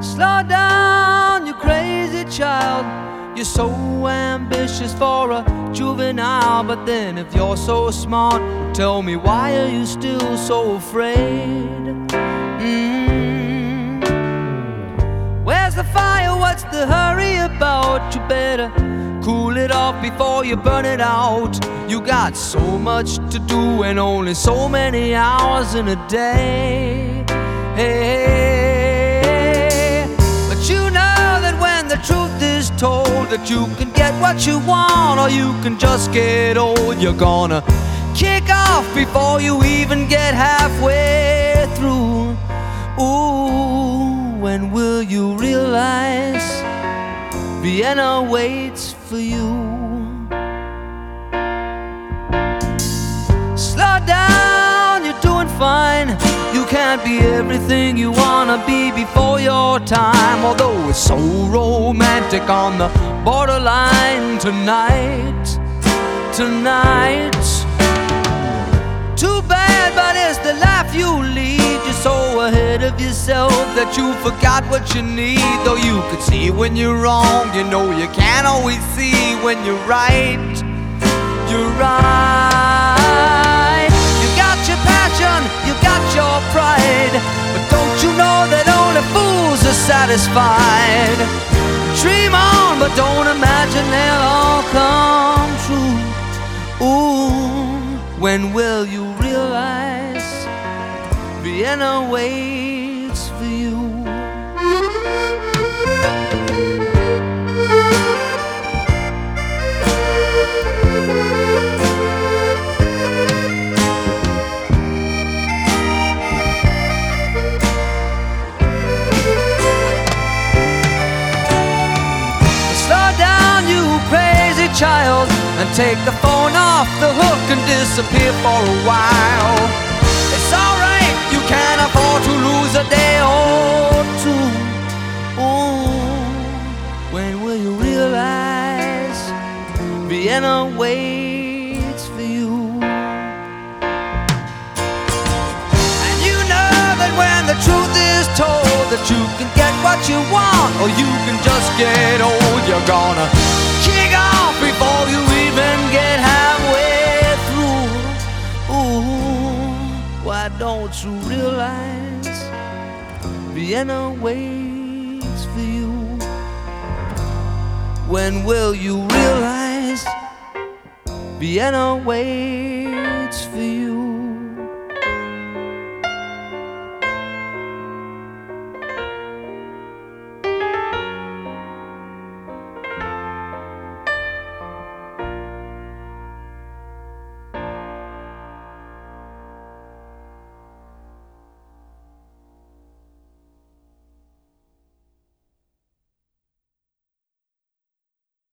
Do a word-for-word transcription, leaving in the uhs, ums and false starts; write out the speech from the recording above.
Slow down, you crazy child. You're so ambitious for a juvenile. But then if you're so smart, tell me, why are you still so afraid? Mm. Where's the fire? What's the hurry about? You better cool it off before you burn it out. You got so much to do and only so many hours in a day. Hey, but you know that when the truth is told, that you can get what you want or you can just get old. You're gonna kick off before you even get halfway through. Ooh, when will you realize Vienna waits for you? Slow down, you're doing fine. You can't be everything you wanna be before your time. Although it's so romantic on the borderline tonight, tonight. Too bad, but it's the life you lead. You're so ahead of yourself that you forgot what you need. Though you could see when you're wrong, you know you can't always see when you're right. You're right. You got your passion, you got your pride, but don't you know that only fools are satisfied? Dream on, but don't imagine they'll all come true. Ooh, when will you realize Vienna waits for you? Slow down, you crazy child, and take the phone off the hook and disappear for a while. It's alright, you can't afford to lose a day or two. Ooh, when will you realize Vienna waits for you? And you know that when the truth is told, that you can get what you want or you can just get old. You're gonna kick off before you even get halfway through. Ooh, why don't you realize Vienna waits for you? When will you realize Vienna waits for you?